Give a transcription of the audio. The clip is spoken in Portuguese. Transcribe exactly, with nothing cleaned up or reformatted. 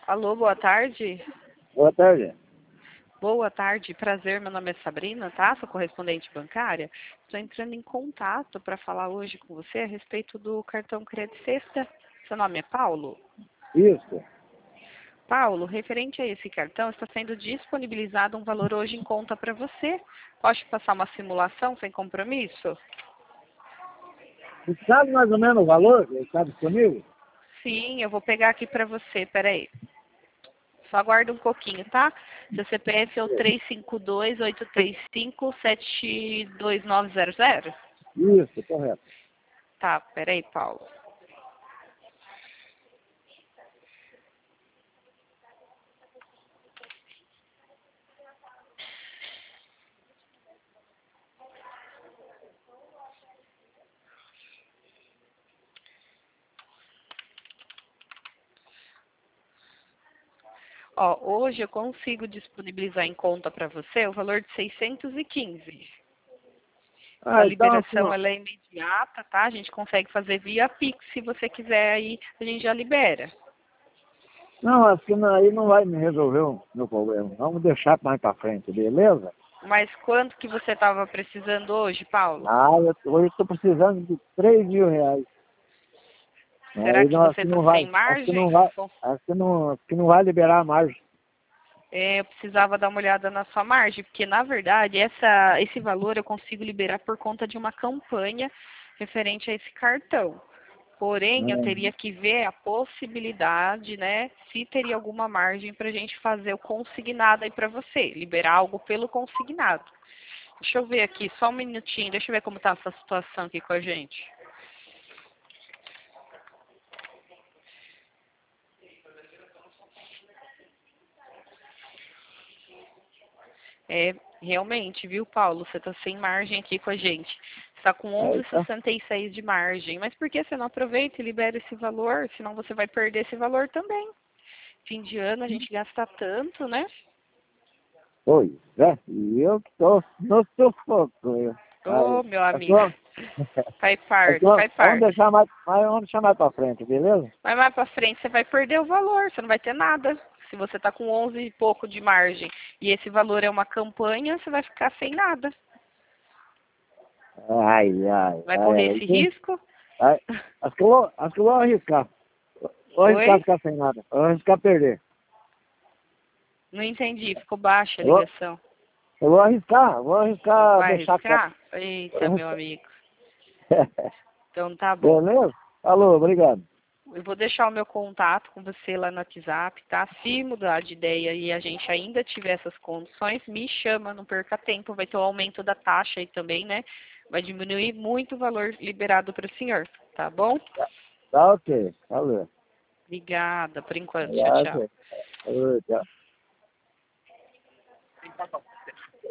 Alô, boa tarde. Boa tarde. Boa tarde, prazer, meu nome é Sabrina, tá? Sou correspondente bancária. Estou entrando em contato para falar hoje com você a respeito do cartão Crédito Sexta. Seu nome é Paulo? Isso. Paulo, referente a esse cartão, está sendo disponibilizado um valor hoje em conta para você. Pode passar uma simulação sem compromisso? Você sabe mais ou menos o valor que está disponível? Sim, eu vou pegar aqui para você, peraí. Só aguarda um pouquinho, tá? Seu C P F é o três cinco dois, oito três cinco, sete dois nove zero zero? Isso, correto. Tá, peraí, Paulo. Ó, hoje eu consigo disponibilizar em conta para você o valor de seiscentos e quinze. A Ah, então assim, liberação ó, ela é imediata, tá? A gente consegue fazer via Pix, se você quiser aí, a gente já libera. não, acho que não- aí não vai me resolver o meu problema. Vamos deixar mais para frente, beleza? Mas quanto que você estava precisando hoje, Paulo? Ah, eu, hoje eu estou precisando de três mil reais. Será Aí que não, acho você que está não sem vai, acho que não margem? vai, Bom, acho que não, acho que não vai liberar a margem. é, eu precisava dar uma olhada na sua margem, porque na verdade essa, esse valor eu consigo liberar por conta de uma campanha referente a esse cartão. Porém, eu Hum. teria que ver a possibilidade, né, se teria alguma margem para a gente fazer o consignado aí para você, liberar algo pelo consignado. Deixa eu ver aqui, só um minutinho, deixa eu ver como está essa situação aqui com a gente. É, realmente, viu, Paulo? Você está sem margem aqui com a gente. Está com Aí, onze vírgula tá. sessenta e seis de margem. Mas por que você não aproveita e libera esse valor? Senão você vai perder esse valor também. Fim de ano a gente gasta tanto, né? Pois é, e eu estou no sufoco. eu. Ô, Aí, meu acho que amigo, vamos, faz acho que parte, vamos faz vamos parte. deixar mais, mais, vamos deixar mais para frente, beleza? Mas mais pra frente você vai perder o valor, você não vai ter nada. Se você está com onze e pouco de margem e esse valor é uma campanha, você vai ficar sem nada. Ai, ai, Vai correr ai, aí esse tem. risco? Ai, acho que eu vou, acho que eu vou arriscar. Vou arriscar Oi? ficar sem nada. Vou arriscar perder. Não entendi, ficou baixa a Eu vou, ligação. eu vou arriscar, vou arriscar Vai deixar quieto. arriscar? Vou Eita, meu arriscar. amigo. Então tá bom. Beleza? Falou, obrigado. Eu vou deixar o meu contato com você lá no WhatsApp, tá? Se mudar de ideia e a gente ainda tiver essas condições, me chama, não perca tempo. Vai ter o aumento da taxa aí também, né? Vai diminuir muito o valor liberado para o senhor, tá bom? Tá, tá ok. Falou. Obrigada, por enquanto. Tchau, Tá tchau. ok. Falou, tchau.